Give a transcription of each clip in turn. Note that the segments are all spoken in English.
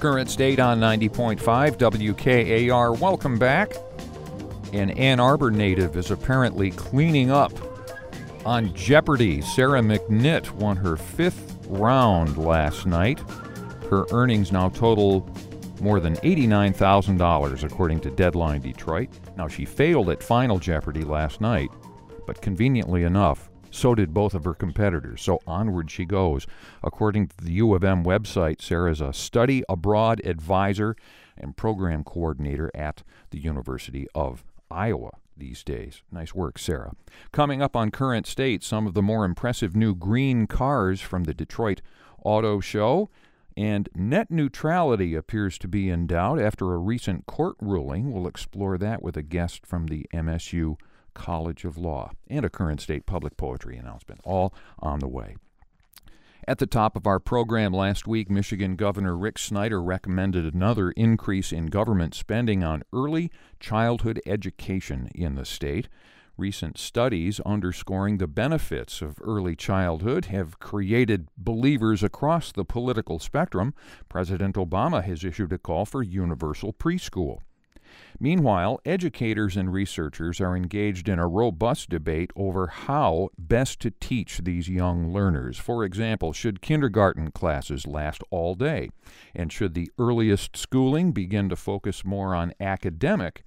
Current State on 90.5 WKAR. Welcome back. An Ann Arbor native is apparently cleaning up on Jeopardy! Sarah McNitt won her 5th round last night. Her earnings now total more than $89,000, according to Deadline Detroit. Now, she failed at Final Jeopardy! Last night, but conveniently enough, so did both of her competitors. So onward she goes. According to the U of M website, Sarah is a study abroad advisor and program coordinator at the University of Iowa these days. Nice work, Sarah. Coming up on Current State, some of the more impressive new green cars from the Detroit Auto Show. And net neutrality appears to be in doubt after a recent court ruling. We'll explore that with a guest from the MSU College of Law and a Current State public poetry announcement, all on the way. At the top of our program last week, Michigan Governor Rick Snyder recommended another increase in government spending on early childhood education in the state. Recent studies underscoring the benefits of early childhood have created believers across the political spectrum. President Obama has issued a call for universal preschool. Meanwhile, educators and researchers are engaged in a robust debate over how best to teach these young learners. For example, should kindergarten classes last all day? And should the earliest schooling begin to focus more on academic?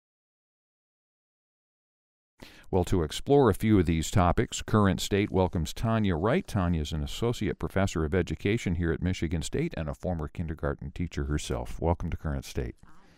Well, to explore a few of these topics, Current State welcomes Tanya Wright. Tanya is an associate professor of education here at Michigan State and a former kindergarten teacher herself. Welcome to Current State.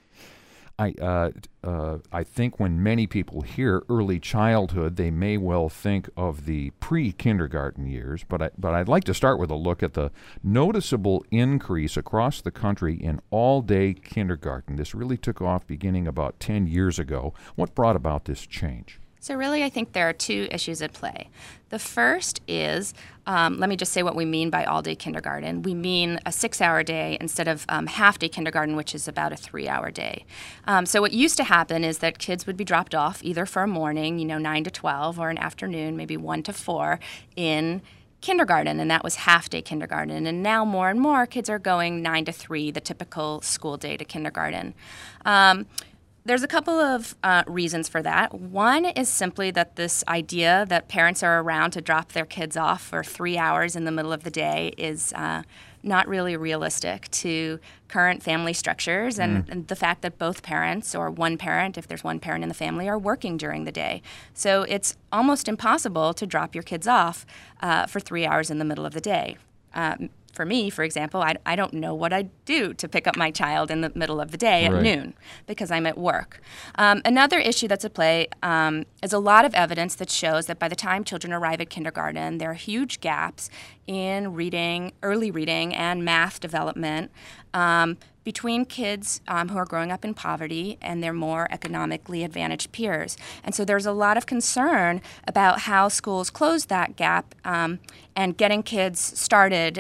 I think when many people hear early childhood, they may well think of the pre-kindergarten years, but I'd like to start with a look at the noticeable increase across the country in all-day kindergarten. This really took off beginning about 10 years ago. What brought about this change? So really, I think there are two issues at play. The first is, let me just say what we mean by all-day kindergarten. We mean a 6-hour day instead of half-day kindergarten, which is about a 3-hour day. So what used to happen is that kids would be dropped off either for a morning, 9 to 12, or an afternoon, maybe 1 to 4, in kindergarten, and that was half-day kindergarten. And now more and more kids are going 9 to 3, the typical school day to kindergarten. There's a couple of reasons for that. One is simply that this idea that parents are around to drop their kids off for 3 hours in the middle of the day is not really realistic to current family structures and the fact that both parents, or one parent, if there's one parent in the family, are working during the day. So it's almost impossible to drop your kids off for 3 hours in the middle of the day. For me, for example, I don't know what I'd do to pick up my child in the middle of the day at noon because I'm at work. Another issue that's at play is a lot of evidence that shows that by the time children arrive at kindergarten, there are huge gaps in reading, early reading, and math development between kids who are growing up in poverty and their more economically advantaged peers. And so there's a lot of concern about how schools close that gap and getting kids started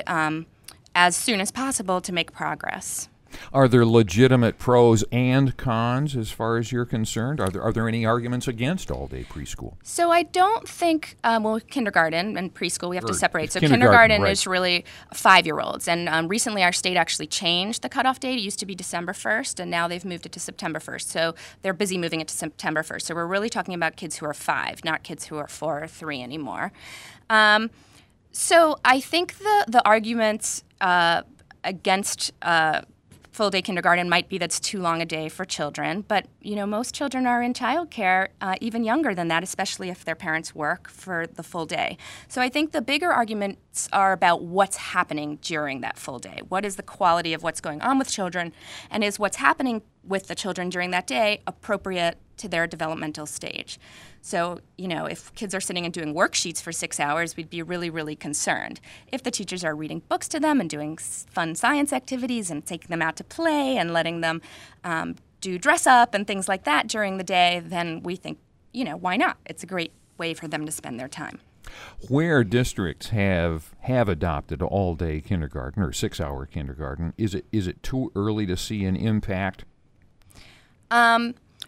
as soon as possible to make progress. Are there legitimate pros and cons as far as you're concerned? Are there any arguments against all-day preschool? So I don't think, kindergarten and preschool, we have to separate. So kindergarten is really 5-year-olds. And recently our state actually changed the cutoff date. It used to be December 1st, and now they've moved it to September 1st. So they're busy moving it to September 1st. So we're really talking about kids who are 5, not kids who are 4 or 3 anymore. So I think the arguments against full-day kindergarten might be that's too long a day for children, but most children are in childcare even younger than that, especially if their parents work for the full day. So I think the bigger arguments are about what's happening during that full day. What is the quality of what's going on with children, and is what's happening with the children during that day appropriate to their developmental stage? So, if kids are sitting and doing worksheets for 6 hours, we'd be really, really concerned. If the teachers are reading books to them and doing fun science activities and taking them out to play and letting them do dress up and things like that during the day, then we think, why not? It's a great way for them to spend their time. Where districts have adopted all-day kindergarten or 6-hour kindergarten, is it too early to see an impact?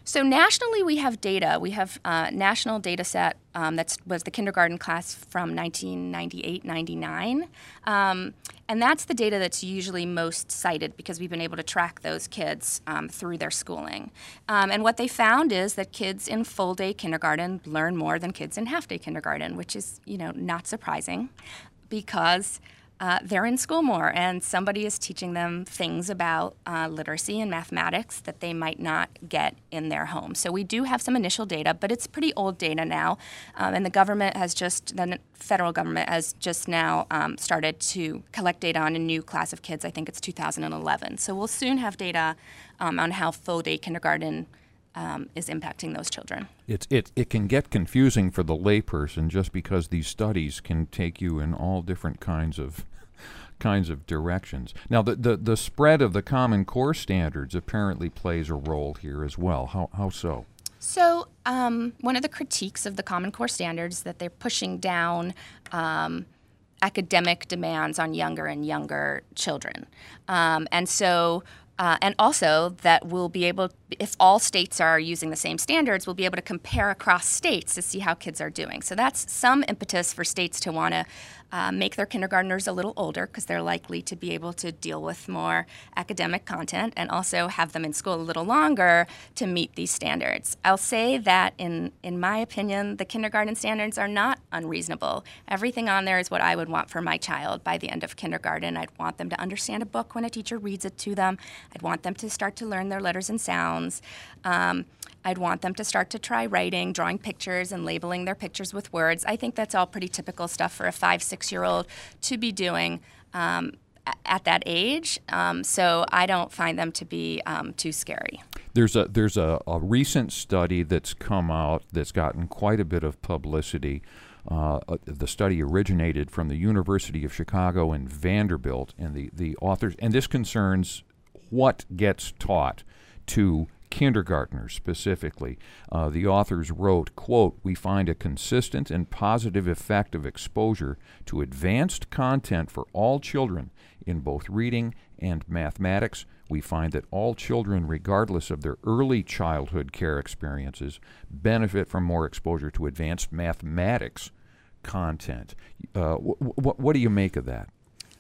So nationally, we have data. We have a national data set that was the kindergarten class from 1998-99. And that's the data that's usually most cited because we've been able to track those kids through their schooling. And what they found is that kids in full-day kindergarten learn more than kids in half-day kindergarten, which is, not surprising because they're in school more, and somebody is teaching them things about literacy and mathematics that they might not get in their home. So we do have some initial data, but it's pretty old data now, and the federal government has just now started to collect data on a new class of kids. I think it's 2011. So we'll soon have data on how full-day kindergarten is impacting those children. It can get confusing for the layperson just because these studies can take you in all different kinds of directions. Now, the spread of the Common Core standards apparently plays a role here as well. How so? So one of the critiques of the Common Core standards is that they're pushing down academic demands on younger and younger children. And also that we'll be able, if all states are using the same standards, we'll be able to compare across states to see how kids are doing. So that's some impetus for states to want to make their kindergartners a little older because they're likely to be able to deal with more academic content and also have them in school a little longer to meet these standards. I'll say that in my opinion, the kindergarten standards are not unreasonable. Everything on there is what I would want for my child by the end of kindergarten. I'd want them to understand a book when a teacher reads it to them. I'd want them to start to learn their letters and sounds. I'd want them to start to try writing, drawing pictures, and labeling their pictures with words. I think that's all pretty typical stuff for a 5-6-year-old to be doing at that age. So I don't find them to be too scary. There's a recent study that's come out that's gotten quite a bit of publicity. The study originated from the University of Chicago and Vanderbilt, and the authors, and this concerns what gets taught to kindergartners specifically. The authors wrote, quote, "We find a consistent and positive effect of exposure to advanced content for all children in both reading and mathematics. We find that all children, regardless of their early childhood care experiences, benefit from more exposure to advanced mathematics content." What do you make of that?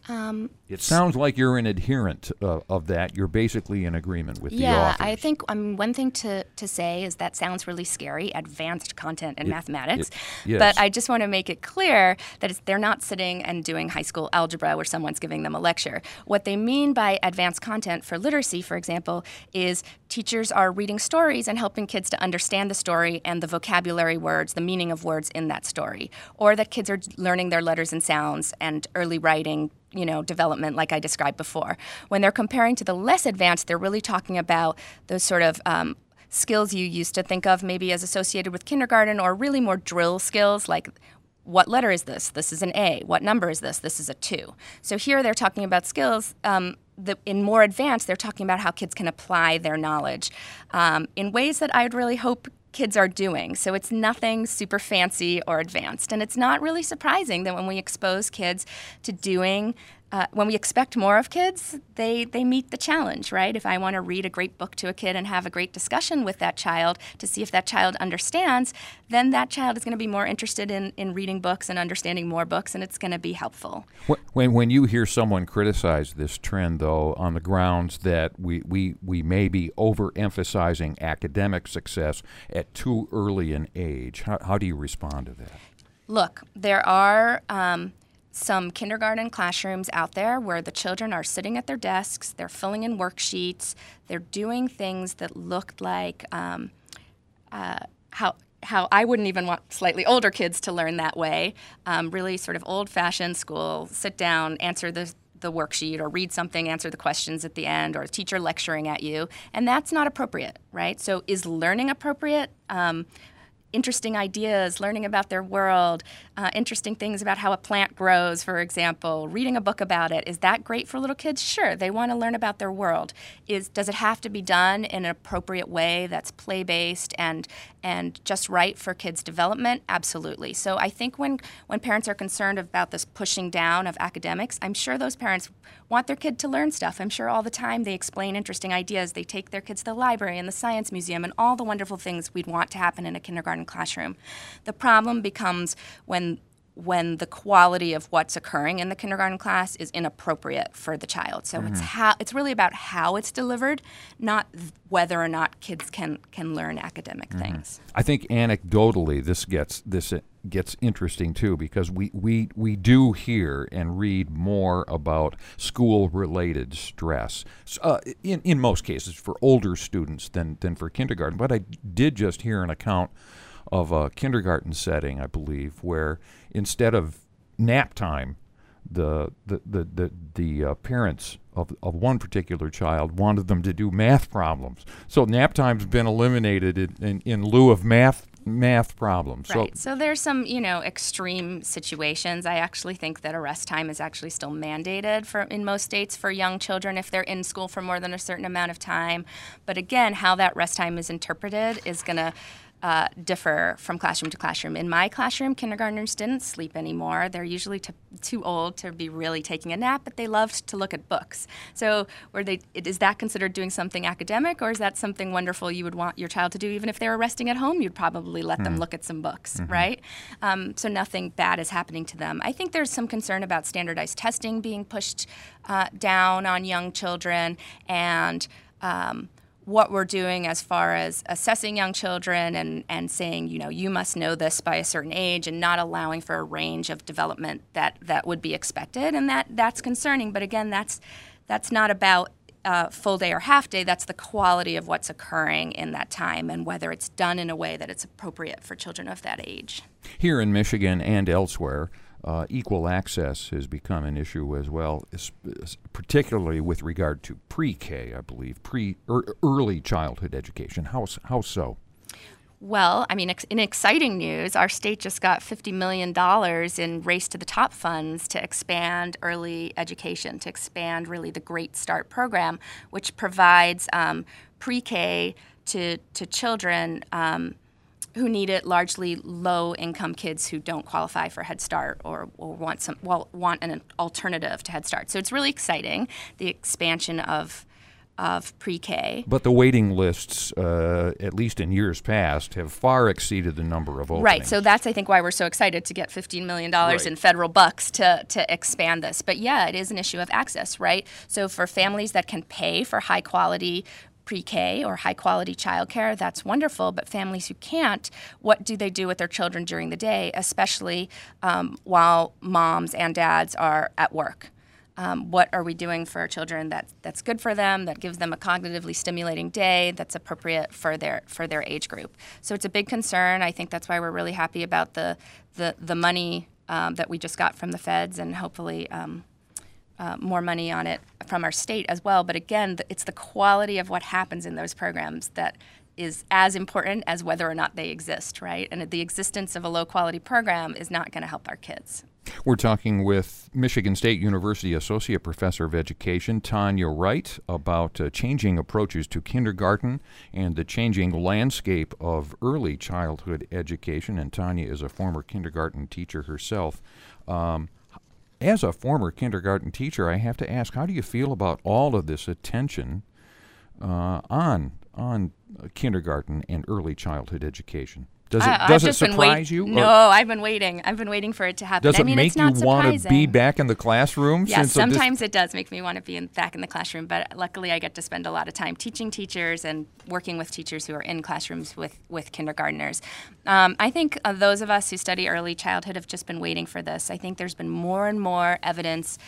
It sounds like you're an adherent of that. You're basically in agreement with the authors. Yeah, I think one thing to say is that sounds really scary, advanced content in mathematics. Yes. But I just want to make it clear that they're not sitting and doing high school algebra where someone's giving them a lecture. What they mean by advanced content for literacy, for example, is teachers are reading stories and helping kids to understand the story and the vocabulary words, the meaning of words in that story. Or that kids are learning their letters and sounds and early writing, development like I described before. When they're comparing to the less advanced, they're really talking about those sort of skills you used to think of maybe as associated with kindergarten, or really more drill skills like what letter is this? This is an A. What number is this? This is a 2. So here they're talking about skills in more advanced, they're talking about how kids can apply their knowledge in ways that I'd really hope kids are doing. So it's nothing super fancy or advanced. And it's not really surprising that when we expose kids to doing, when we expect more of kids, they meet the challenge, right? If I want to read a great book to a kid and have a great discussion with that child to see if that child understands, then that child is going to be more interested in reading books and understanding more books, and it's going to be helpful. When you hear someone criticize this trend, though, on the grounds that we may be overemphasizing academic success at too early an age, how do you respond to that? Look, there are some kindergarten classrooms out there where the children are sitting at their desks, they're filling in worksheets, they're doing things that looked like how I wouldn't even want slightly older kids to learn that way, really sort of old-fashioned school, sit down, answer the worksheet, or read something, answer the questions at the end, or a teacher lecturing at you, and that's not appropriate, right? So is learning appropriate? Interesting ideas, learning about their world, interesting things about how a plant grows, for example, reading a book about it. Is that great for little kids? Sure, they want to learn about their world. Does it have to be done in an appropriate way that's play-based and and just right for kids' development, absolutely. So I think when parents are concerned about this pushing down of academics, I'm sure those parents want their kid to learn stuff. I'm sure all the time they explain interesting ideas. They take their kids to the library and the science museum and all the wonderful things we'd want to happen in a kindergarten classroom. The problem becomes when the quality of what's occurring in the kindergarten class is inappropriate for the child. So it's really about how it's delivered, not whether or not kids can learn academic things. I think anecdotally this gets interesting too, because we do hear and read more about school-related stress in most cases for older students than for kindergarten. But I did just hear an account of a kindergarten setting, I believe, where instead of nap time, the parents of one particular child wanted them to do math problems. So nap time's been eliminated in lieu of math problems. Right. So there's some, extreme situations. I actually think that a rest time is actually still mandated in most states for young children if they're in school for more than a certain amount of time. But again, how that rest time is interpreted is going to differ from classroom to classroom. In my classroom, kindergartners didn't sleep anymore. They're usually too old to be really taking a nap, but they loved to look at books. So is that considered doing something academic, or is that something wonderful you would want your child to do? Even if they were resting at home, you'd probably let them look at some books, right? So nothing bad is happening to them. I think there's some concern about standardized testing being pushed down on young children, and what we're doing as far as assessing young children and saying, you must know this by a certain age, and not allowing for a range of development that would be expected. And that's concerning. But again, that's not about full day or half day. That's the quality of what's occurring in that time and whether it's done in a way that it's appropriate for children of that age. Here in Michigan and elsewhere, equal access has become an issue as well, particularly with regard to pre-K, I believe, early childhood education. How so? Well, in exciting news, our state just got $50 million in Race to the Top funds to expand early education, to expand really the Great Start program, which provides pre-K to children who need it, largely low-income kids who don't qualify for Head Start or want an alternative to Head Start. So it's really exciting, the expansion of pre-K. But the waiting lists, at least in years past, have far exceeded the number of openings. Right, so that's, I think, why we're so excited to get $15 million in federal bucks to expand this. But yeah, it is an issue of access, right? So for families that can pay for high-quality pre-K or high-quality childcare, that's wonderful. But families who can't, what do they do with their children during the day, especially while moms and dads are at work? What are we doing for our children that's good for them, that gives them a cognitively stimulating day, that's appropriate for their age group? So it's a big concern. I think that's why we're really happy about the money that we just got from the feds, and hopefully more money on it from our state as well. But again, it's the quality of what happens in those programs that is as important as whether or not they exist, right? And the existence of a low-quality program is not going to help our kids. We're talking with Michigan State University Associate Professor of Education Tanya Wright about changing approaches to kindergarten and the changing landscape of early childhood education. And Tanya is a former kindergarten teacher herself. As a former kindergarten teacher, I have to ask, how do you feel about all of this attention on kindergarten and early childhood education? Does it surprise you? No, I've been waiting. I've been waiting for it to happen. Does it make you want to be back in the classroom? Yes, sometimes it does make me want to be back in the classroom, but luckily I get to spend a lot of time teaching teachers and working with teachers who are in classrooms with kindergartners. I think those of us who study early childhood have just been waiting for this. I think there's been more and more evidence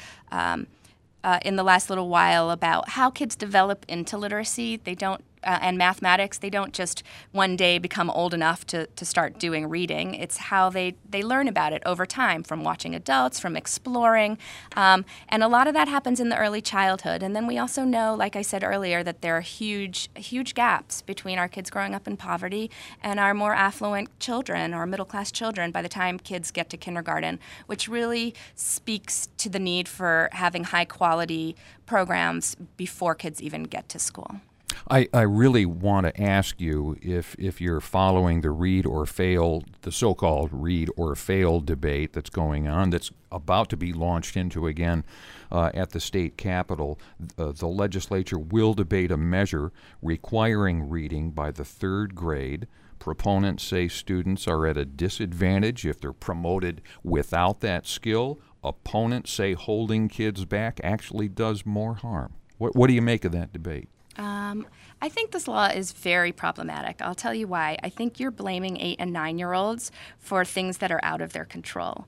in the last little while about how kids develop into literacy. They don't and mathematics, they don't just one day become old enough to start doing reading. It's how they learn about it over time, from watching adults, from exploring. And a lot of that happens in the early childhood. And then we also know, like I said earlier, that there are huge gaps between our kids growing up in poverty and our more affluent children or middle-class children by the time kids get to kindergarten, which really speaks to the need for having high-quality programs before kids even get to school. I really want to ask you if you're following the read or fail, the so-called read or fail debate that's going on, that's about to be launched into again at the state capitol. The legislature will debate a measure requiring reading by the third grade. Proponents say students are at a disadvantage if they're promoted without that skill. Opponents say holding kids back actually does more harm. What do you make of that debate? I think this law is very problematic. I'll tell you why. I think you're blaming 8- and 9-year-olds for things that are out of their control.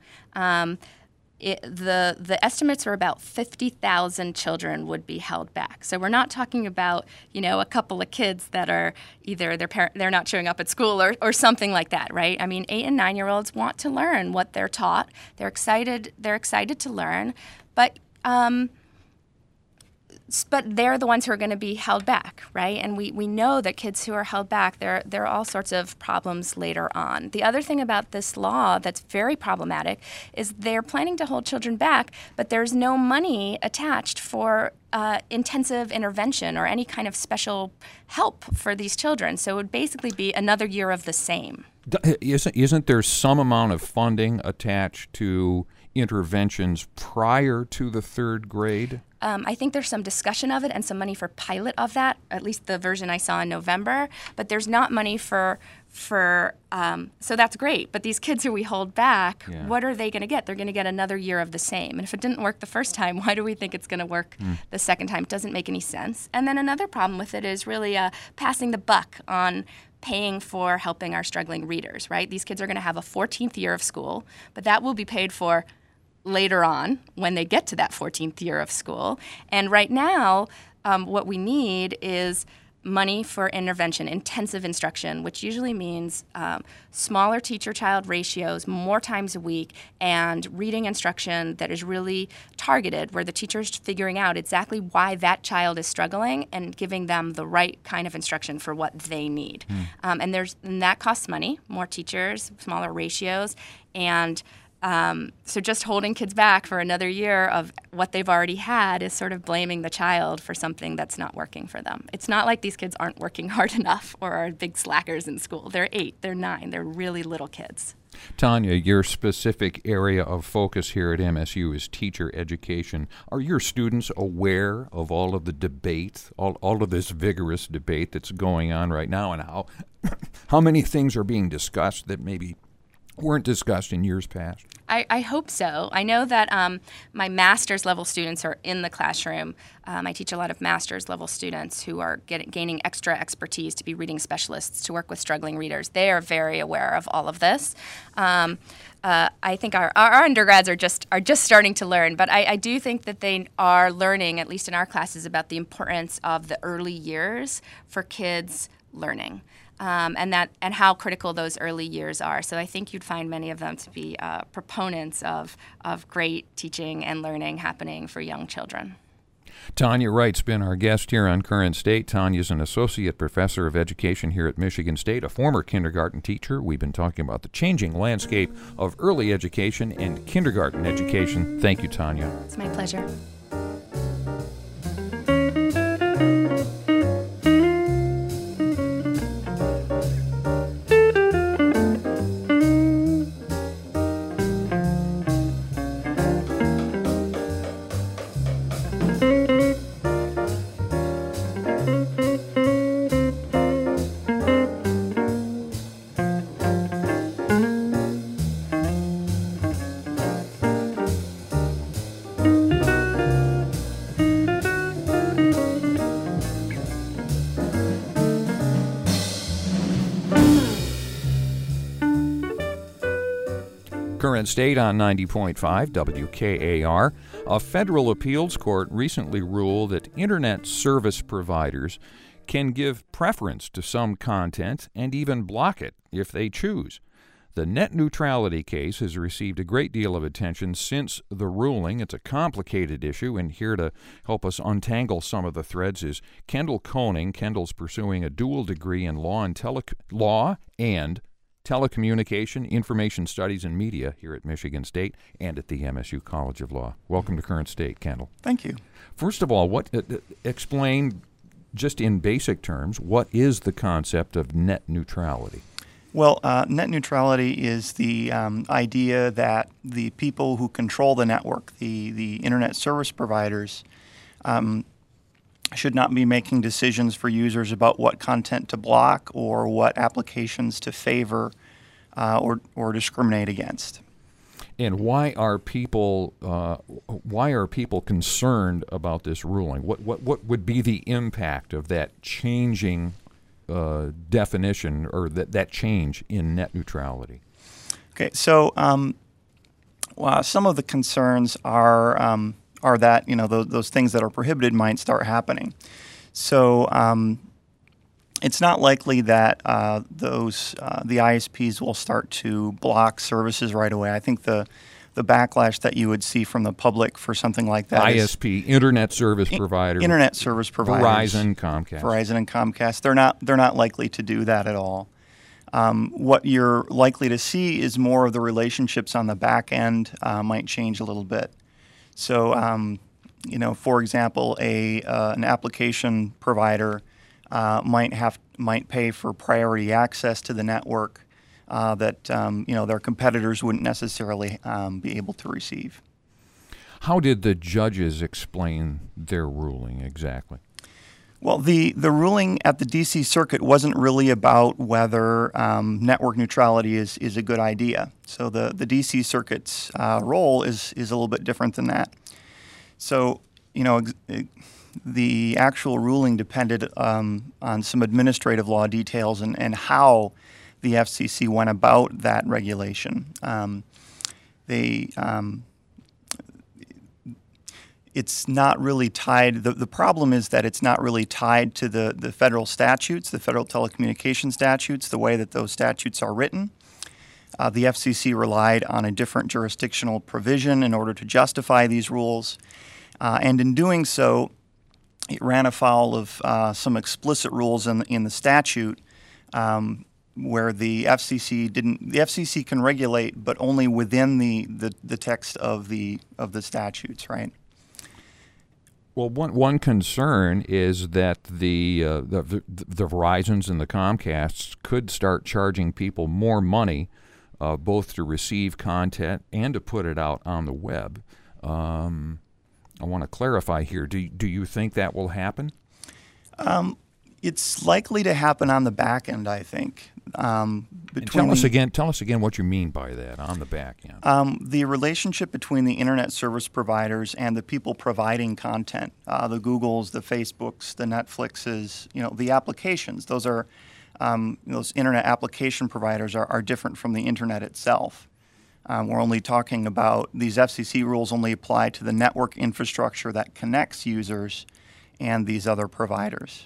The estimates are about 50,000 children would be held back. So we're not talking about, a couple of kids that are either they're not showing up at school or something like that, right? I mean, 8- and 9-year-olds want to learn what they're taught. They're excited to learn, but they're the ones who are going to be held back, right? And we know that kids who are held back, there are all sorts of problems later on. The other thing about this law that's very problematic is they're planning to hold children back, but there's no money attached for intensive intervention or any kind of special help for these children. So it would basically be another year of the same. Isn't there some amount of funding attached to interventions prior to the third grade? I think there's some discussion of it and some money for pilot of that, at least the version I saw in November. But there's not money for so that's great. But these kids who we hold back, What are they going to get? They're going to get another year of the same. And if it didn't work the first time, why do we think it's going to work the second time? It doesn't make any sense. And then another problem with it is really passing the buck on paying for helping our struggling readers, right? These kids are going to have a 14th year of school, but that will be paid for later on when they get to that 14th year of school. And right now, what we need is money for intervention, intensive instruction, which usually means smaller teacher-child ratios, more times a week, and reading instruction that is really targeted, where the teacher's figuring out exactly why that child is struggling and giving them the right kind of instruction for what they need. And that costs money, more teachers, smaller ratios, and so just holding kids back for another year of what they've already had is sort of blaming the child for something that's not working for them. It's not like these kids aren't working hard enough or are big slackers in school. They're 8, they're 9, they're really little kids. Tanya, your specific area of focus here at MSU is teacher education. Are your students aware of all of the debate, all of this vigorous debate that's going on right now, and how many things are being discussed that maybe weren't discussed in years past? I hope so. I know that my master's level students are in the classroom. I teach a lot of master's level students who are gaining extra expertise to be reading specialists to work with struggling readers. They are very aware of all of this. I think our undergrads are just starting to learn, but I do think that they are learning, at least in our classes, about the importance of the early years for kids learning. And how critical those early years are. So I think you'd find many of them to be proponents of great teaching and learning happening for young children. Tanya Wright's been our guest here on Current State. Tanya's an associate professor of education here at Michigan State, a former kindergarten teacher. We've been talking about the changing landscape of early education and kindergarten education. Thank you, Tanya. It's my pleasure. Current State on 90.5 WKAR. A federal appeals court recently ruled that internet service providers can give preference to some content and even block it if they choose. The net neutrality case has received a great deal of attention since the ruling. It's a complicated issue, and here to help us untangle some of the threads is Kendall Koning. Kendall's pursuing a dual degree in law and telecommunication, information studies, and media here at Michigan State and at the MSU College of Law. Welcome to Current State, Kendall. Thank you. First of all, explain just in basic terms, what is the concept of net neutrality? Well, net neutrality is the idea that the people who control the network, the internet service providers, should not be making decisions for users about what content to block or what applications to favor or discriminate against. And why are people concerned about this ruling? What would be the impact of that changing definition or that change in net neutrality? Okay, so some of the concerns are that those things that are prohibited might start happening. So it's not likely that the ISPs will start to block services right away. I think the backlash that you would see from the public for something like that ISP, Internet Service Provider, Internet Service Providers, Verizon, Comcast. They're not likely to do that at all. What you're likely to see is more of the relationships on the back end might change a little bit. So, for example, an application provider might pay for priority access to the network that their competitors wouldn't necessarily be able to receive. How did the judges explain their ruling exactly? Well, the ruling at the D.C. Circuit wasn't really about whether network neutrality is a good idea. So the D.C. Circuit's role is a little bit different than that. So, the actual ruling depended on some administrative law details and how the FCC went about that regulation. It's not really tied. The problem is that it's not really tied to the federal statutes, the federal telecommunications statutes, the way that those statutes are written. The FCC relied on a different jurisdictional provision in order to justify these rules. And in doing so, it ran afoul of some explicit rules in the statute where the FCC can regulate, but only within the text of the statutes, right? Well, one concern is that the Verizons and the Comcasts could start charging people more money, both to receive content and to put it out on the web. I want to clarify here. Do you think that will happen? It's likely to happen on the back end, I think. Tell us again what you mean by that, on the back end. The relationship between the internet service providers and the people providing content, the Googles, the Facebooks, the Netflixes, the applications. Those are those internet application providers are different from the internet itself. We're only talking about these FCC rules only apply to the network infrastructure that connects users and these other providers.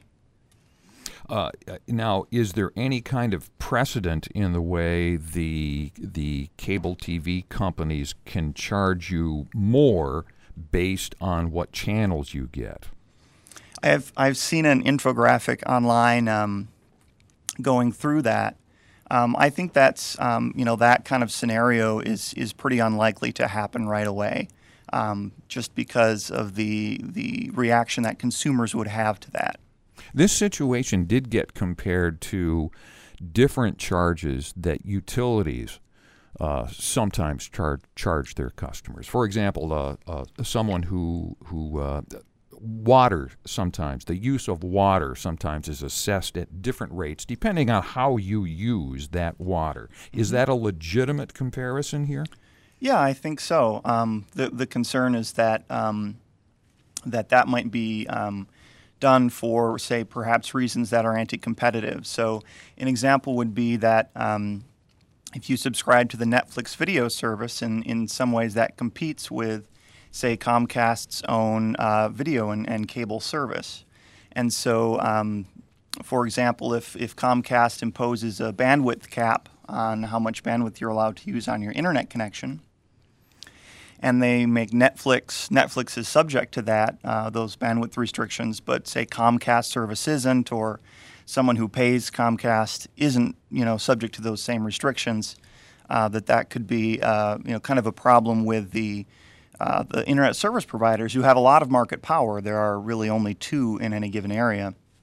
Now, is there any kind of precedent in the way the cable TV companies can charge you more based on what channels you get? I've seen an infographic online going through that. I think that's that kind of scenario is pretty unlikely to happen right away, just because of the reaction that consumers would have to that. This situation did get compared to different charges that utilities sometimes charge their customers. For example, someone who water sometimes, the use of water sometimes is assessed at different rates depending on how you use that water. Is that a legitimate comparison here? Yeah, I think so. The concern is that that might be done for, say, perhaps reasons that are anti-competitive. So an example would be that if you subscribe to the Netflix video service, in some ways that competes with, say, Comcast's own video and cable service. And so, for example, if Comcast imposes a bandwidth cap on how much bandwidth you're allowed to use on your internet connection, and they make Netflix is subject to that, those bandwidth restrictions, but say Comcast service isn't, or someone who pays Comcast isn't, subject to those same restrictions, that could be, kind of a problem with the internet service providers who have a lot of market power. There are really only two in any given area.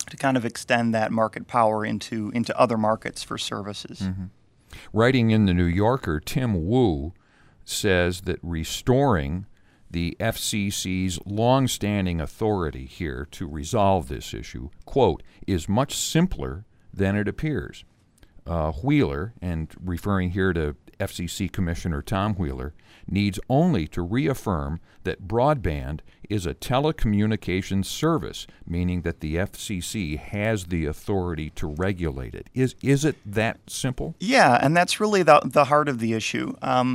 to kind of extend that market power into other markets for services. Writing in the New Yorker, Tim Wu says that restoring the FCC's longstanding authority here to resolve this issue, quote, is much simpler than it appears. Wheeler, and referring here to FCC Commissioner Tom Wheeler, needs only to reaffirm that broadband is a telecommunications service, meaning that the FCC has the authority to regulate it. Is it that simple? Yeah, and that's really the heart of the issue.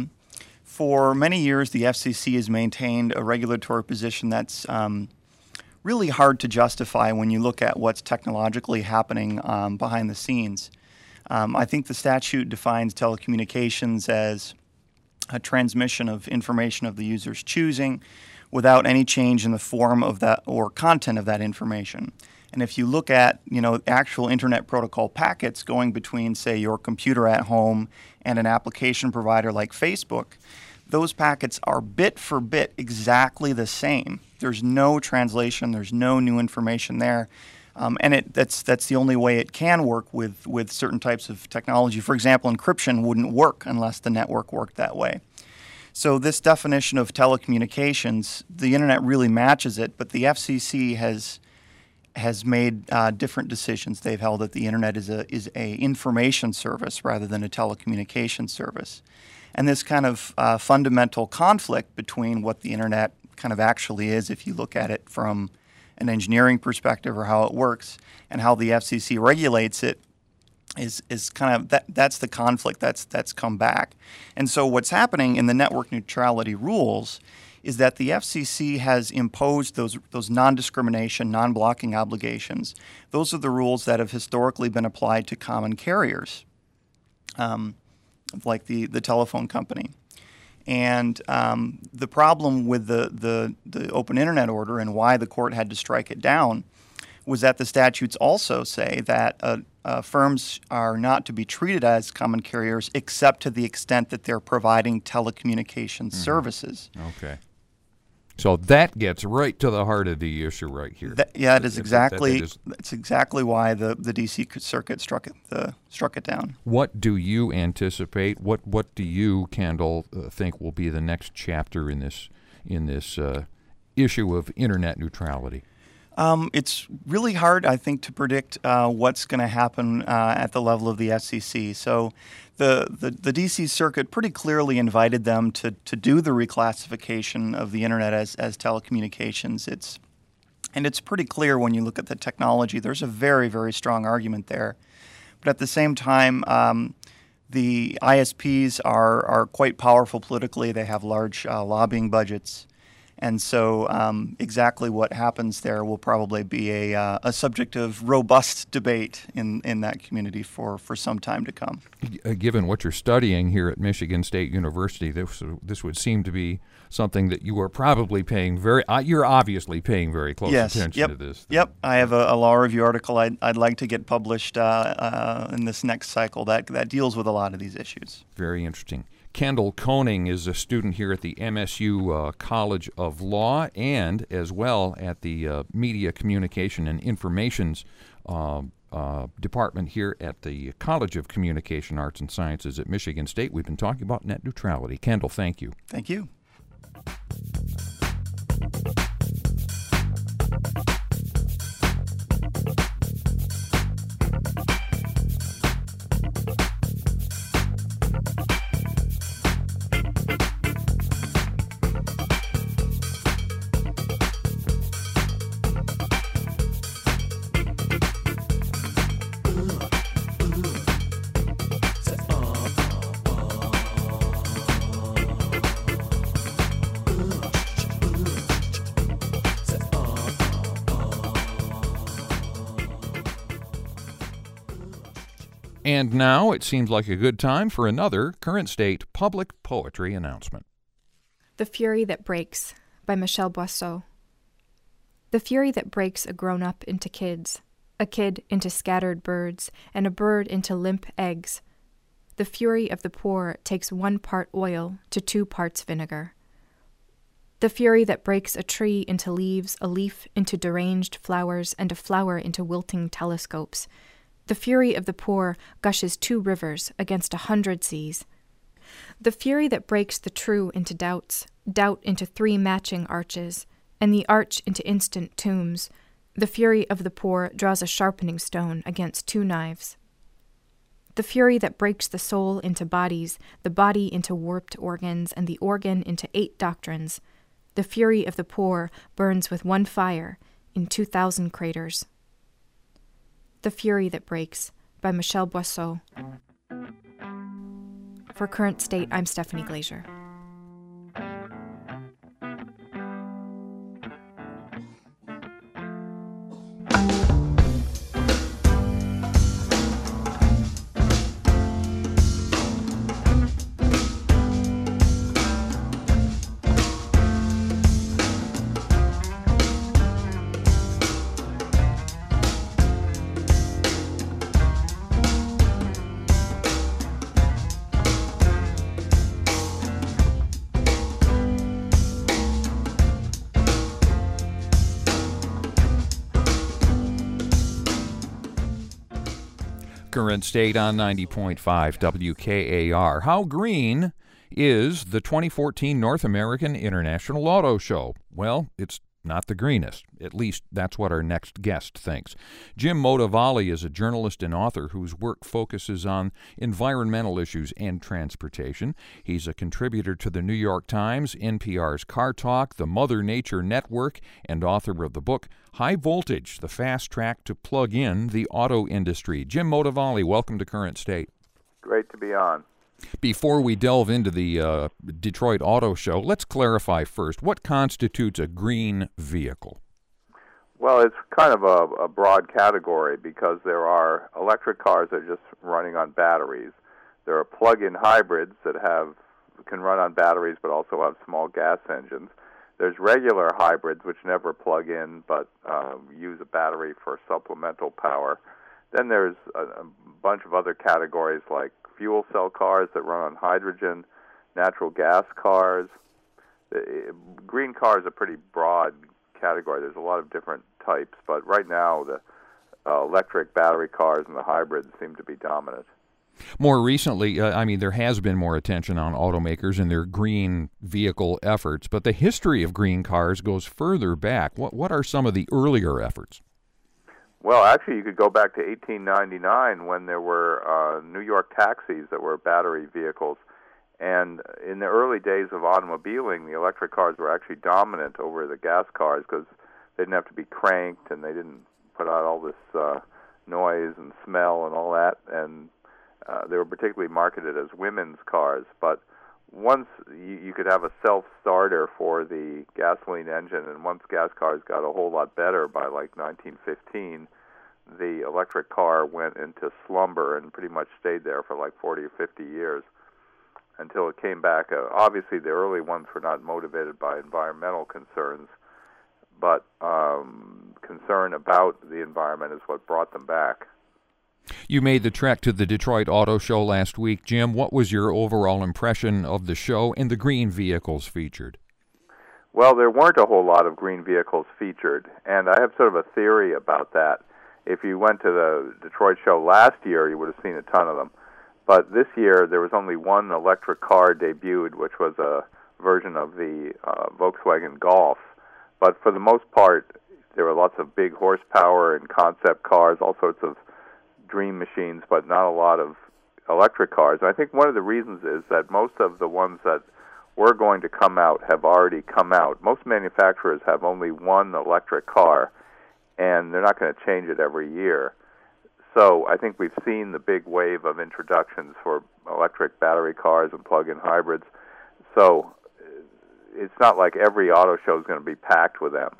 For many years, the FCC has maintained a regulatory position that's really hard to justify when you look at what's technologically happening behind the scenes. I think the statute defines telecommunications as a transmission of information of the user's choosing without any change in the form of that or content of that information. And if you look at, actual internet protocol packets going between, say, your computer at home and an application provider like Facebook, those packets are bit for bit exactly the same. There's no translation, there's no new information there. And that's the only way it can work with certain types of technology. For example, encryption wouldn't work unless the network worked that way. So this definition of telecommunications, the internet really matches it, but the FCC has made different decisions. They've held that the internet is a information service rather than a telecommunications service. And this kind of fundamental conflict between what the internet kind of actually is, if you look at it from an engineering perspective or how it works, and how the FCC regulates it, is kind of that's the conflict that's come back. And so what's happening in the network neutrality rules is that the FCC has imposed those non-discrimination, non-blocking obligations. Those are the rules that have historically been applied to common carriers, like the telephone company. And the problem with the Open Internet Order and why the court had to strike it down was that the statutes also say that firms are not to be treated as common carriers except to the extent that they're providing telecommunications services. Okay. So that gets right to the heart of the issue right here. That's exactly why the D.C. Circuit struck it down. What do you anticipate? What do you, Kendall, think will be the next chapter in this issue of internet neutrality? It's really hard, I think, to predict what's going to happen at the level of the FCC. So the D.C. Circuit pretty clearly invited them to do the reclassification of the internet as telecommunications. It's pretty clear when you look at the technology. There's a very, very strong argument there. But at the same time, the ISPs are quite powerful politically. They have large lobbying budgets. And so exactly what happens there will probably be a subject of robust debate in that community for some time to come. Given what you're studying here at Michigan State University, this would seem to be something that you are probably you're obviously paying very close attention to this. Yep. I have a law review article I'd like to get published in this next cycle that deals with a lot of these issues. Very interesting. Kendall Koning is a student here at the MSU College of Law and as well at the Media Communication and Informations Department here at the College of Communication Arts and Sciences at Michigan State. We've been talking about net neutrality. Kendall, thank you. Thank you. And now it seems like a good time for another Current State Public Poetry announcement. The Fury That Breaks by Michelle Boisseau. The fury that breaks a grown-up into kids, a kid into scattered birds, and a bird into limp eggs. The fury of the poor takes 1 part oil to 2 parts vinegar. The fury that breaks a tree into leaves, a leaf into deranged flowers, and a flower into wilting telescopes. The fury of the poor gushes 2 rivers against 100 seas. The fury that breaks the true into doubts, doubt into 3 matching arches, and the arch into instant tombs. The fury of the poor draws a sharpening stone against 2 knives. The fury that breaks the soul into bodies, the body into warped organs, and the organ into 8 doctrines. The fury of the poor burns with 1 fire in 2,000 craters. The Fury That Breaks by Michel Boisseau. For Current State, I'm Stephanie Glazier. Current State on 90.5 WKAR. How green is the 2014 North American International Auto Show? Well, it's not the greenest. At least that's what our next guest thinks. Jim Motovalli is a journalist and author whose work focuses on environmental issues and transportation. He's a contributor to the New York Times, NPR's Car Talk, the Mother Nature Network, and author of the book High Voltage, the Fast Track to Plug in the Auto Industry. Jim Motovalli, welcome to Current State. Great to be on. Before we delve into the Detroit Auto Show, let's clarify first, what constitutes a green vehicle? Well, it's kind of a broad category because there are electric cars that are just running on batteries. There are plug-in hybrids that can run on batteries but also have small gas engines. There's regular hybrids which never plug in but use a battery for supplemental power. Then there's a bunch of other categories like fuel cell cars that run on hydrogen, natural gas cars. Green cars are a pretty broad category. There's a lot of different types, but right now the electric battery cars and the hybrids seem to be dominant. More recently, there has been more attention on automakers and their green vehicle efforts, but the history of green cars goes further back. What are some of the earlier efforts? Well, actually, you could go back to 1899 when there were New York taxis that were battery vehicles. And in the early days of automobiling, the electric cars were actually dominant over the gas cars because they didn't have to be cranked and they didn't put out all this noise and smell and all that. And they were particularly marketed as women's cars. But once you could have a self-starter for the gasoline engine, and once gas cars got a whole lot better by like 1915, the electric car went into slumber and pretty much stayed there for like 40 or 50 years until it came back. Obviously, the early ones were not motivated by environmental concerns, but concern about the environment is what brought them back. You made the trek to the Detroit Auto Show last week. Jim, what was your overall impression of the show and the green vehicles featured? Well, there weren't a whole lot of green vehicles featured, and I have sort of a theory about that. If you went to the Detroit show last year, you would have seen a ton of them. But this year, there was only one electric car debuted, which was a version of the Volkswagen Golf. But for the most part, there were lots of big horsepower and concept cars, all sorts of dream machines, but not a lot of electric cars. And I think one of the reasons is that most of the ones that were going to come out have already come out. Most manufacturers have only one electric car, and they're not going to change it every year. So I think we've seen the big wave of introductions for electric battery cars and plug-in hybrids. So it's not like every auto show is going to be packed with them.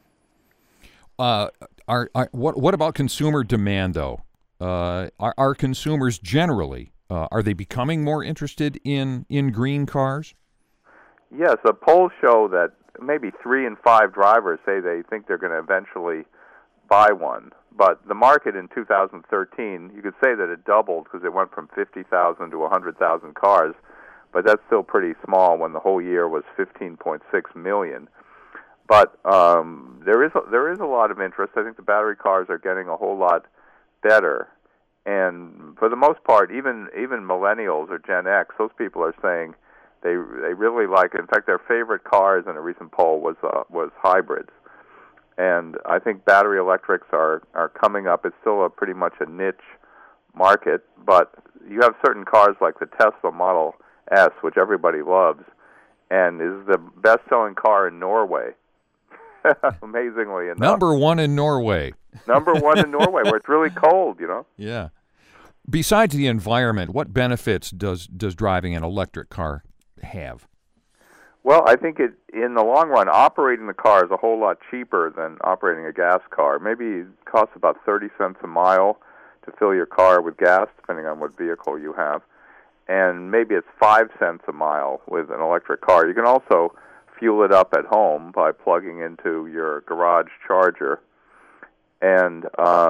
What about consumer demand, though? Are consumers generally, are they becoming more interested in green cars? Yes, polls show that maybe 3 in 5 drivers say they think they're going to eventually buy one. But the market in 2013, you could say that it doubled because it went from 50,000 to 100,000 cars. but that's still pretty small when the whole year was 15.6 million. But there is a lot of interest. I think the battery cars are getting a whole lot better, and for the most part, even millennials or Gen X, those people are saying they really like it. In fact, their favorite cars in a recent poll was hybrids. And I think battery electrics are coming up. It's still pretty much a niche market, but you have certain cars like the Tesla Model S, which everybody loves, and is the best-selling car in Norway. Amazingly enough. Number one in Norway. Number one in Norway, where it's really cold, Yeah. Besides the environment, what benefits does driving an electric car have? Well, I think in the long run, operating the car is a whole lot cheaper than operating a gas car. Maybe it costs about 30 cents a mile to fill your car with gas, depending on what vehicle you have. And maybe it's 5 cents a mile with an electric car. You can also fuel it up at home by plugging into your garage charger. And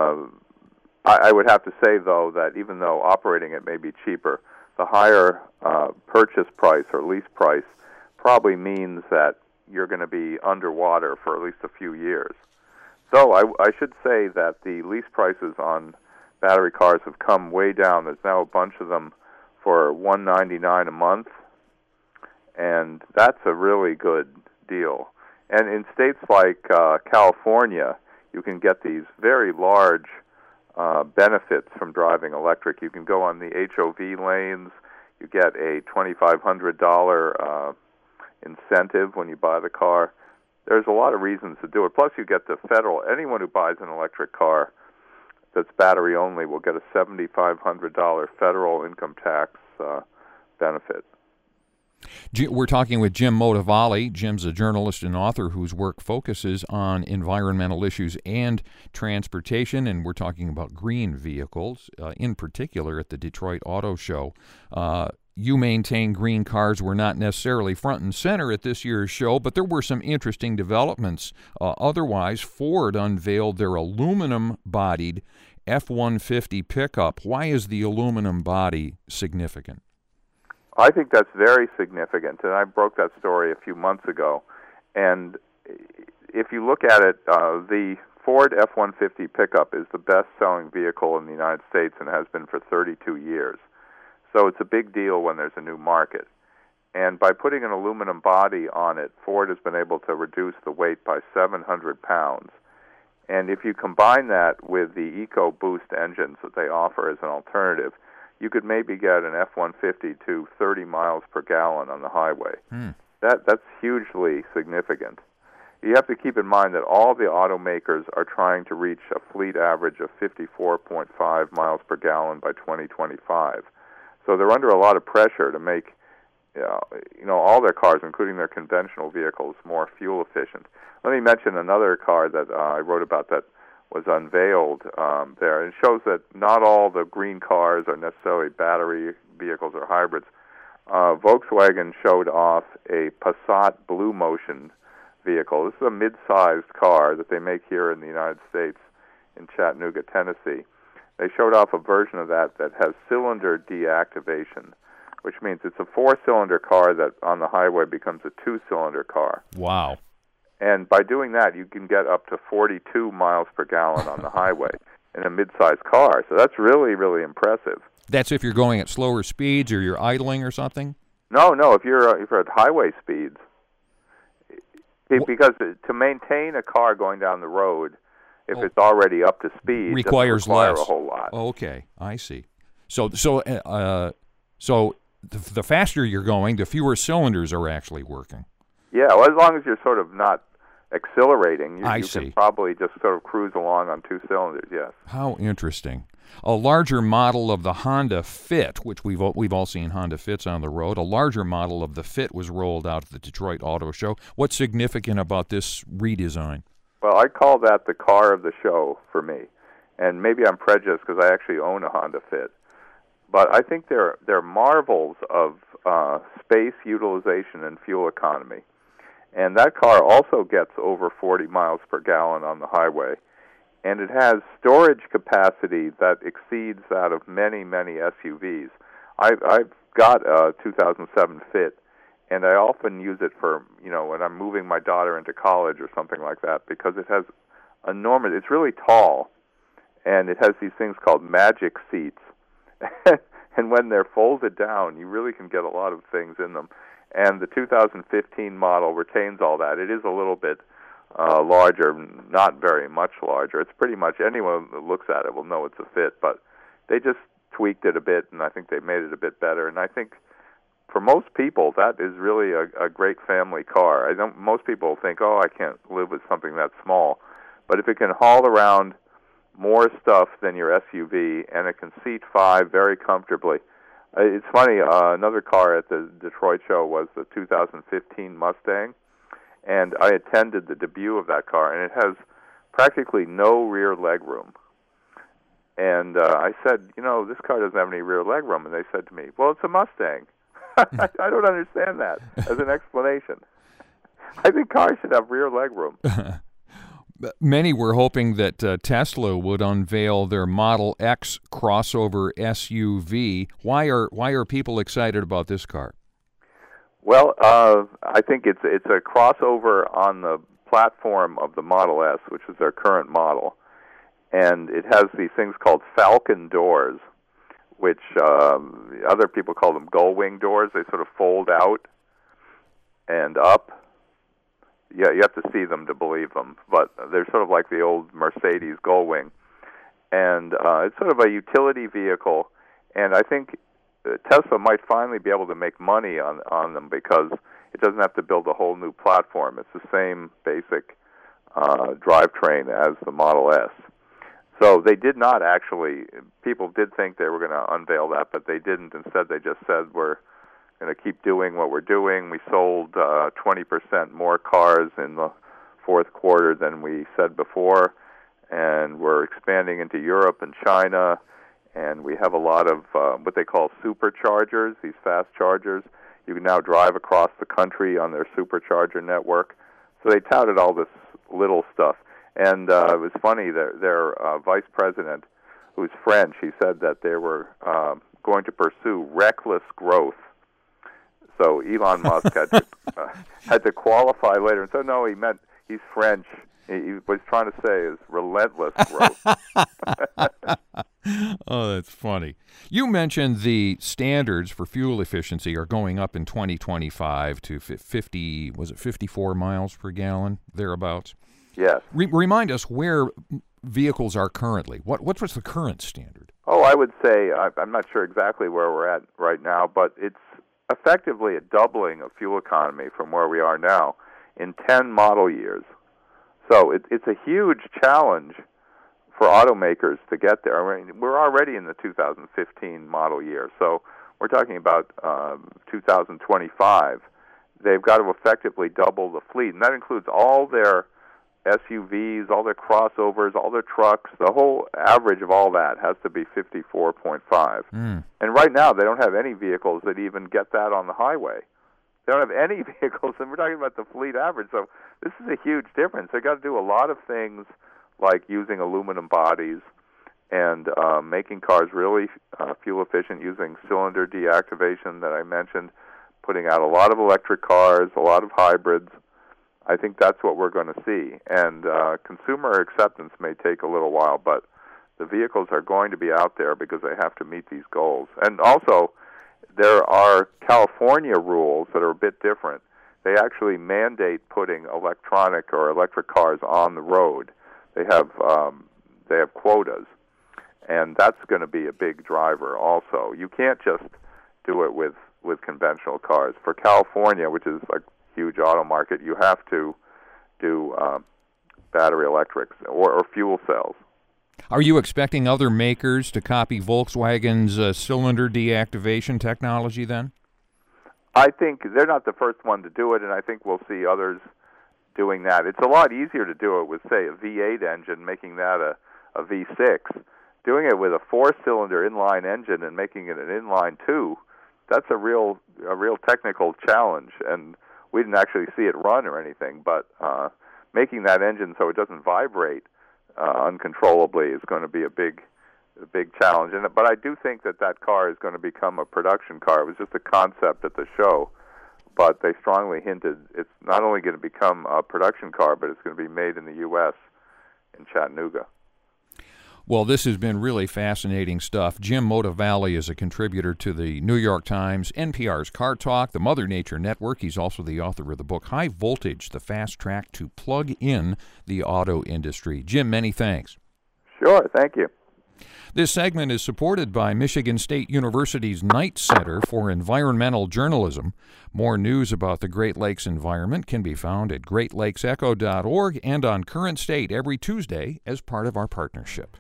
I would have to say, though, that even though operating it may be cheaper, the higher purchase price or lease price probably means that you're going to be underwater for at least a few years. So I should say that the lease prices on battery cars have come way down. There's now a bunch of them for $199 a month, and that's a really good deal. And in states like California, you can get these very large benefits from driving electric. You can go on the HOV lanes. You get a $2,500 incentive when you buy the car. There's a lot of reasons to do it. Plus, you get the federal. Anyone who buys an electric car that's battery only will get a $7,500 federal income tax benefit. We're talking with Jim Motovali. Jim's a journalist and author whose work focuses on environmental issues and transportation, and we're talking about green vehicles, in particular at the Detroit Auto Show. You maintain green cars were not necessarily front and center at this year's show, but there were some interesting developments. Otherwise, Ford unveiled their aluminum-bodied F-150 pickup. Why is the aluminum body significant? I think that's very significant, and I broke that story a few months ago. And if you look at it, the Ford F-150 pickup is the best-selling vehicle in the United States and has been for 32 years. So it's a big deal when there's a new market. And by putting an aluminum body on it, Ford has been able to reduce the weight by 700 pounds. And if you combine that with the EcoBoost engines that they offer as an alternative, you could maybe get an F-150 to 30 miles per gallon on the highway. That's hugely significant. You have to keep in mind that all the automakers are trying to reach a fleet average of 54.5 miles per gallon by 2025. So they're under a lot of pressure to make all their cars, including their conventional vehicles, more fuel efficient. Let me mention another car that I wrote about that was unveiled there. It shows that not all the green cars are necessarily battery vehicles or hybrids. Volkswagen showed off a Passat Blue Motion vehicle. This is a mid-sized car that they make here in the United States in Chattanooga, Tennessee. They showed off a version of that has cylinder deactivation, which means it's a 4-cylinder car that on the highway becomes a 2-cylinder car. Wow. And by doing that, you can get up to 42 miles per gallon on the highway in a mid-sized car. So that's really, really impressive. That's if you're going at slower speeds or you're idling or something? No. If you're at highway speeds, because to maintain a car going down the road, if it's already up to speed, requires less. A whole lot. Okay, I see. So the faster you're going, the fewer cylinders are actually working. Yeah, well, as long as you're sort of not accelerating, you see. Can probably just sort of cruise along on 2 cylinders, yes. How interesting. A larger model of the Honda Fit, which we've all seen Honda Fits on the road, a larger model of the Fit was rolled out at the Detroit Auto Show. What's significant about this redesign? Well, I call that the car of the show for me. And maybe I'm prejudiced because I actually own a Honda Fit. But I think they're marvels of space utilization and fuel economy. And that car also gets over 40 miles per gallon on the highway. And it has storage capacity that exceeds that of many, many SUVs. I've got a 2007 Fit, and I often use it for, when I'm moving my daughter into college or something like that, because it has enormous, it's really tall, and it has these things called magic seats. And when they're folded down, you really can get a lot of things in them. And the 2015 model retains all that. It is a little bit larger, not very much larger. It's pretty much, anyone that looks at it will know it's a Fit, but they just tweaked it a bit, and I think they made it a bit better. And I think for most people, that is really a great family car. Most people think, oh, I can't live with something that small. But if it can haul around more stuff than your SUV, and it can seat 5 very comfortably. It's funny, another car at the Detroit show was the 2015 Mustang, and I attended the debut of that car, and it has practically no rear legroom. And I said, this car doesn't have any rear legroom, and they said to me, well, it's a Mustang. I don't understand that as an explanation. I think cars should have rear legroom. Many were hoping that Tesla would unveil their Model X crossover SUV. Why are people excited about this car? Well, I think it's a crossover on the platform of the Model S, which is their current model, and it has these things called Falcon doors, which other people call them gull wing doors. They sort of fold out and up. Yeah, you have to see them to believe them, but they're sort of like the old Mercedes Gullwing. And it's sort of a utility vehicle, and I think Tesla might finally be able to make money on them because it doesn't have to build a whole new platform. It's the same basic drivetrain as the Model S. So they did not actually, people did think they were going to unveil that, but they didn't. Instead, they just said we're going to keep doing what we're doing. We sold 20% more cars in the fourth quarter than we said before, and we're expanding into Europe and China, and we have a lot of what they call superchargers, these fast chargers. You can now drive across the country on their supercharger network. So they touted all this little stuff. And it was funny, their vice president, who's French, he said that they were going to pursue reckless growth. So Elon Musk had to qualify later and said, no, he meant he's French. He was trying to say is relentless growth. Oh, that's funny. You mentioned the standards for fuel efficiency are going up in 2025 to 54 miles per gallon, thereabouts? Yes. Remind us where vehicles are currently. What's the current standard? Oh, I would say, I'm not sure exactly where we're at right now, but it's effectively a doubling of fuel economy from where we are now in 10 model years. So it's a huge challenge for automakers to get there. I mean, we're already in the 2015 model year, so we're talking about 2025. They've got to effectively double the fleet, and that includes all their SUVs, all their crossovers, all their trucks. The whole average of all that has to be 54.5. And right now, they don't have any vehicles that even get that on the highway. They don't have any vehicles, and we're talking about the fleet average. So this is a huge difference. They've got to do a lot of things like using aluminum bodies and making cars really fuel efficient using cylinder deactivation that I mentioned, putting out a lot of electric cars, a lot of hybrids. I think that's what we're going to see. And consumer acceptance may take a little while, but the vehicles are going to be out there because they have to meet these goals. And also, there are California rules that are a bit different. They actually mandate putting electronic or electric cars on the road. They have quotas, and that's going to be a big driver also. You can't just do it with conventional cars. For California, which is a huge auto market, you have to do battery electrics or fuel cells. Are you expecting other makers to copy Volkswagen's cylinder deactivation technology then? I think they're not the first one to do it, and I think we'll see others doing that. It's a lot easier to do it with, say, a V8 engine, making that a V6. Doing it with a four-cylinder inline engine and making it an inline 2, that's a real technical challenge, and we didn't actually see it run or anything, but making that engine so it doesn't vibrate uncontrollably is going to be a big a big challenge. But I do think that car is going to become a production car. It was just a concept at the show, but they strongly hinted it's not only going to become a production car, but it's going to be made in the U.S. in Chattanooga. Well, this has been really fascinating stuff. Jim Motovali is a contributor to the New York Times, NPR's Car Talk, the Mother Nature Network. He's also the author of the book High Voltage, the Fast Track to Plug in the Auto Industry. Jim, many thanks. Sure, thank you. This segment is supported by Michigan State University's Knight Center for Environmental Journalism. More news about the Great Lakes environment can be found at greatlakesecho.org and on Current State every Tuesday as part of our partnership.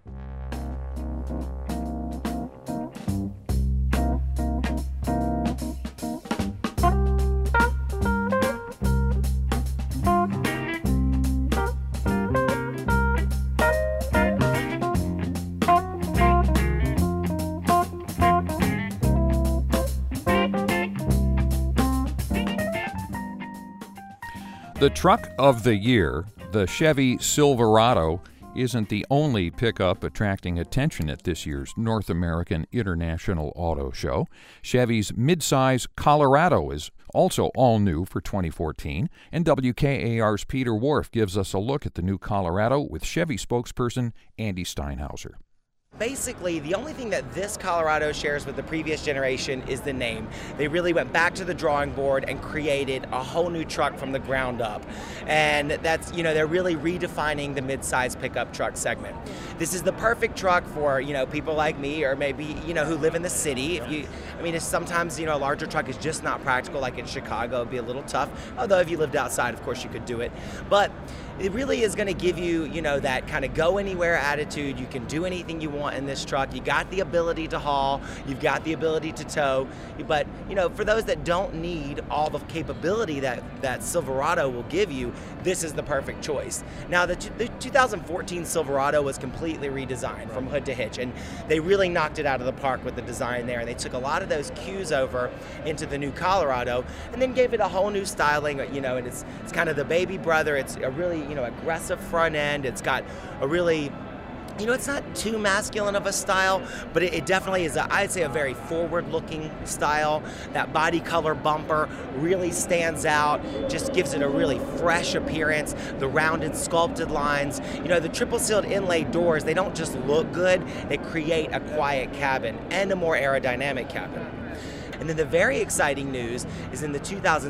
The truck of the year, the Chevy Silverado, isn't the only pickup attracting attention at this year's North American International Auto Show. Chevy's midsize Colorado is also all new for 2014, and WKAR's Peter Wharf gives us a look at the new Colorado with Chevy spokesperson Andy Steinhauser. Basically, the only thing that this Colorado shares with the previous generation is the name. They really went back to the drawing board and created a whole new truck from the ground up. And that's, they're really redefining the mid-size pickup truck segment. This is the perfect truck for, people like me or maybe, who live in the city. If sometimes, a larger truck is just not practical, like in Chicago, it'd be a little tough. Although if you lived outside, of course, you could do it. But it really is going to give you, that kind of go anywhere attitude. You can do anything you want in this truck. You got the ability to haul, you've got the ability to tow, but for those that don't need all the capability that Silverado will give you, this is the perfect choice. Now the 2014 Silverado was completely redesigned from hood to hitch, and they really knocked it out of the park with the design there, and they took a lot of those cues over into the new Colorado and then gave it a whole new styling, and it's kind of the baby brother. It's a really aggressive front end. It's got a really it's not too masculine of a style, but it definitely is, I'd say, a very forward-looking style. That body color bumper really stands out, just gives it a really fresh appearance. The rounded, sculpted lines. The triple-sealed inlaid doors, they don't just look good, they create a quiet cabin and a more aerodynamic cabin. And then the very exciting news is in the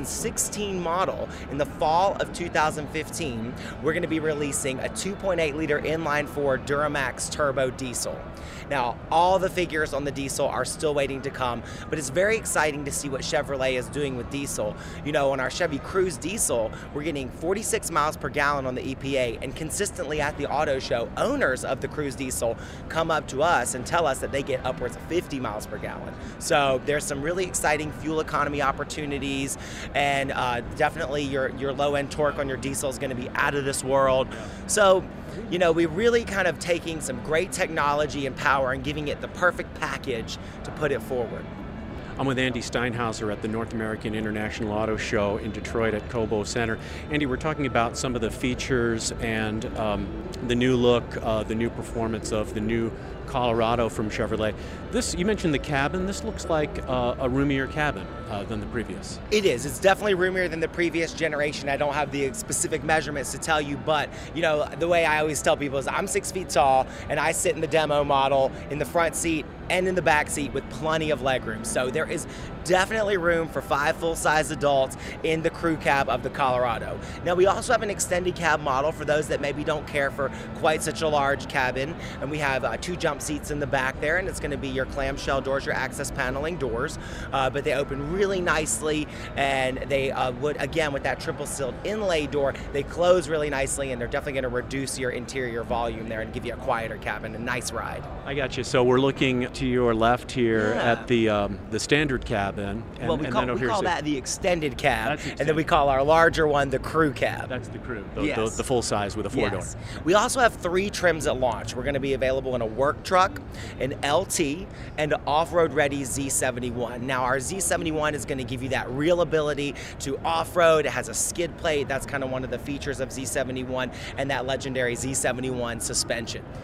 2016 model, in the fall of 2015, we're going to be releasing a 2.8-liter inline-4 Duramax turbo diesel. Now, all the figures on the diesel are still waiting to come, but it's very exciting to see what Chevrolet is doing with diesel. On our Chevy Cruze diesel, we're getting 46 miles per gallon on the EPA, and consistently at the auto show, owners of the Cruze diesel come up to us and tell us that they get upwards of 50 miles per gallon. So there's some really exciting fuel economy opportunities, and definitely your low-end torque on your diesel is going to be out of this world. So we're really kind of taking some great technology and power and giving it the perfect package to put it forward. I'm with Andy Steinhauser at the North American International Auto Show in Detroit at Cobo Center. Andy, we're talking about some of the features and the new look, the new performance of the new Colorado from Chevrolet. You mentioned the cabin. This looks like a roomier cabin than the previous. It is. It's definitely roomier than the previous generation. I don't have the specific measurements to tell you, but the way I always tell people is I'm 6 feet tall and I sit in the demo model in the front seat and in the back seat with plenty of legroom. So there is definitely room for 5 full-size adults in the crew cab of the Colorado. Now we also have an extended cab model for those that maybe don't care for quite such a large cabin, and we have 2 jump seats in the back there, and it's going to be your clamshell doors, your access paneling doors, but they open really nicely, and they would, again, with that triple sealed inlay door, they close really nicely, and they're definitely going to reduce your interior volume there and give you a quieter cabin, a nice ride. I got you. So we're looking to your left here at the standard cabin. And, well, we call that the extended cab, and then we call our larger one the crew cab. That's the crew, the full size with a 4-door. Yes. We also have 3 trims at launch. We're going to be available in a work truck, an LT, and an off-road ready Z71. Now our Z71 is going to give you that real ability to off-road. It has a skid plate. That's kind of one of the features of Z71, and that legendary Z71 suspension.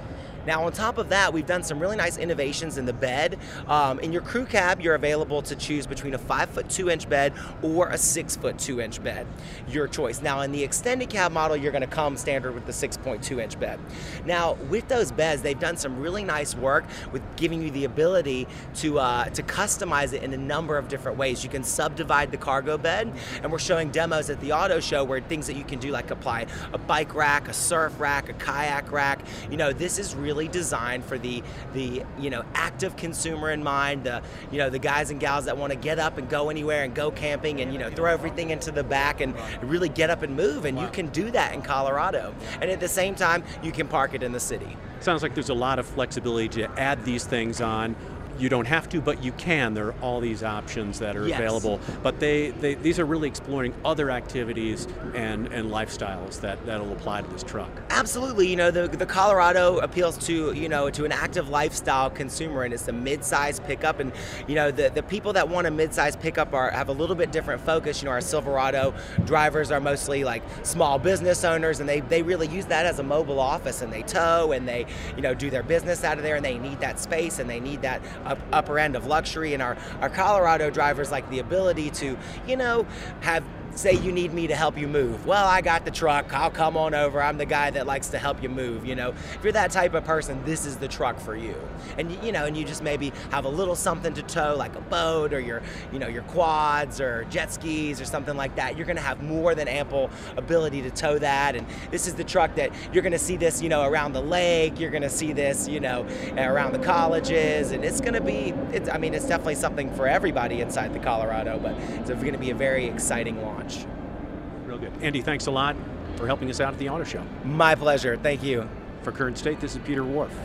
Now, on top of that, we've done some really nice innovations in the bed. In your crew cab, you're available to choose between a 5-foot 2-inch bed or a 6-foot 2-inch bed. Your choice. Now, in the extended cab model, you're going to come standard with the 6.2-inch bed. Now, with those beds, they've done some really nice work with giving you the ability to customize it in a number of different ways. You can subdivide the cargo bed, and we're showing demos at the auto show where things that you can do, like apply a bike rack, a surf rack, a kayak rack. You know, this is really designed for the active consumer in mind, the guys and gals that want to get up and go anywhere and go camping and throw everything into the back and really get up and move, and you can do that in Colorado. And at the same time, you can park it in the city. Sounds like there's a lot of flexibility to add these things on. You don't have to, but you can. There are all these options that are available. But these are really exploring other activities and lifestyles that'll apply to this truck. Absolutely. The Colorado appeals to an active lifestyle consumer, and it's a mid-size pickup. And the people that want a mid-size pickup have a little bit different focus. Our Silverado drivers are mostly like small business owners, and they really use that as a mobile office, and they tow and they do their business out of there, and they need that space and they need that upper end of luxury. And our Colorado drivers like the ability to say you need me to help you move. Well, I got the truck. I'll come on over. I'm the guy that likes to help you move. If you're that type of person, this is the truck for you. And and you just maybe have a little something to tow, like a boat or your quads or jet skis or something like that. You're going to have more than ample ability to tow that. And this is the truck that you're going to see this, around the lake. You're going to see this, around the colleges, and it's going to be. It's definitely something for everybody inside the Colorado, but it's going to be a very exciting launch. Real good. Andy, thanks a lot for helping us out at the auto show. My pleasure. Thank you. For Current State, this is Peter Wharf.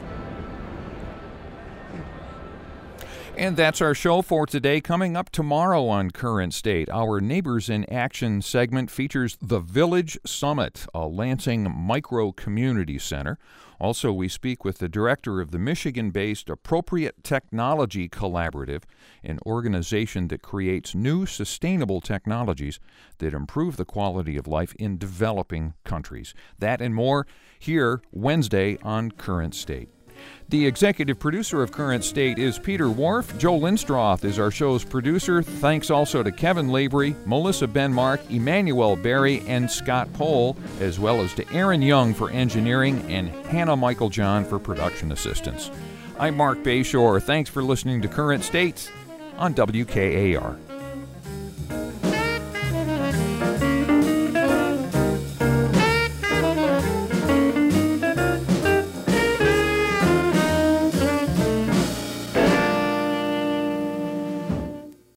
And that's our show for today. Coming up tomorrow on Current State, our Neighbors in Action segment features the Village Summit, a Lansing micro-community center. Also, we speak with the director of the Michigan-based Appropriate Technology Collaborative, an organization that creates new sustainable technologies that improve the quality of life in developing countries. That and more here Wednesday on Current State. The executive producer of Current State is Peter Wharf. Joe Lindstroth is our show's producer. Thanks also to Kevin Lavery, Melissa Benmark, Emmanuel Berry, and Scott Pohl, as well as to Aaron Young for engineering and Hannah Michael John for production assistance. I'm Mark Bayshore. Thanks for listening to Current State on WKAR.